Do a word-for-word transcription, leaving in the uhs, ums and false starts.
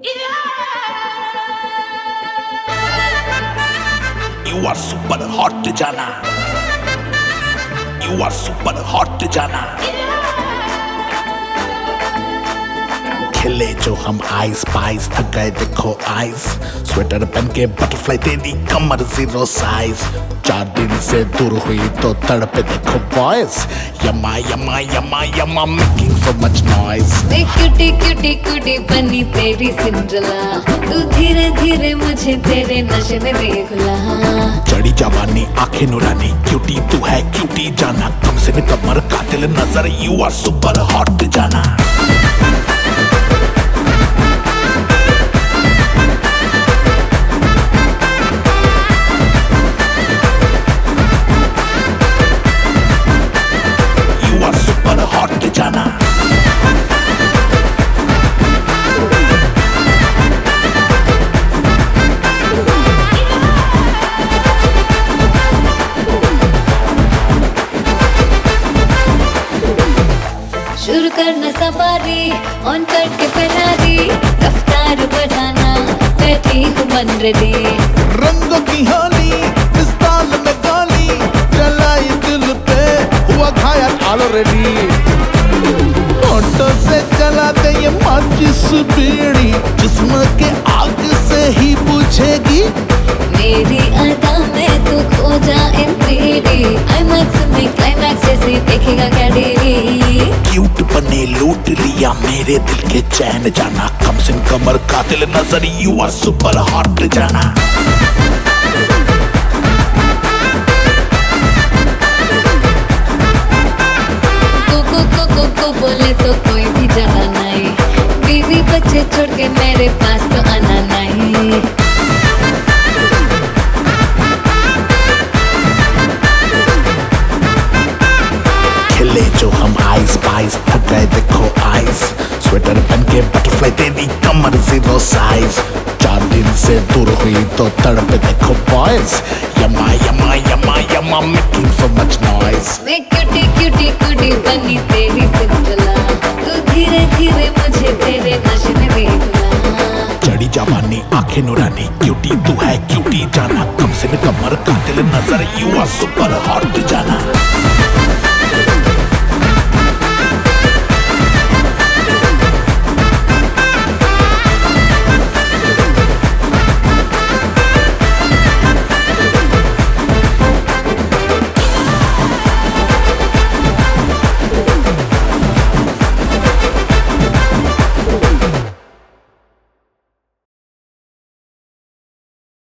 You are super hot जाना, You are super hot जाना, खिले जो हम आइस पाइस थक गए देखो आइस, स्वेटर पहन के बटरफ्लाई तेरी कमर जीरो साइज, चार दिन से दूर हुई तो तड़पे देखो बॉयज, यमा यमा यमा यमा मेकिंग सो मच नॉइज। मैं क्यूटी क्यूटी क्यूटी बनी तेरी सिंड्रेला, तू धीरे धीरे मुझे तेरे नशे में दे घुला। चढ़ी जवानी आंखें नुरानी, क्यूटी तू है क्यूटी जाना, कम से न कमर कातिल नजर, यू आर सुपर हॉट जाना। जाना शुरू करना सफारी, ऑन करके फरारी, रफ्तार बढ़ाना, बैठी हूँ मन रेडी। रंगों की होली इस ताल में गाली, चलाई दिल पे हुआ घायल ऑलरेडी। होठों से जलाते ये माचिस बीड़ी, जिस्म के आग से ही बुझेगी। मेरी अदा में तू खो जा इन थ्री डी, आईमैक्स में क्लाइमैक्स जैसे देखेगा क्या डेली। क्यूट बने लूट लिया मेरे दिल के चैन जाना, कम से कमर कातिल नजर, यू आर सुपर हॉट जाना। को बोले तो कोई भी जाना नहीं, बीवी बच्चे छोड़ के मेरे पास तो आना नहीं। खिले जो हम आइस पाइस थक गए देखो आइस, स्वेटर पहन के बटरफ्लाई तेरी कमर जीरो साइज, चार दिन से दूर हुई तो तड़पे देखो बॉयज, यमा यमा यमा यमा मेकिंग सो मच नॉइज। मैं क्यूटी क्यूटी क्यूटी बनी तेरी सिंड्रेला, तू धीरे धीरे मुझे तेरे नशे में दे घुला। चढ़ी जवानी आंखें नुरानी, क्यूटी तू है क्यूटी जाना, कम से न कमर कातिल नजर, यू आर सुपर हॉट जाना।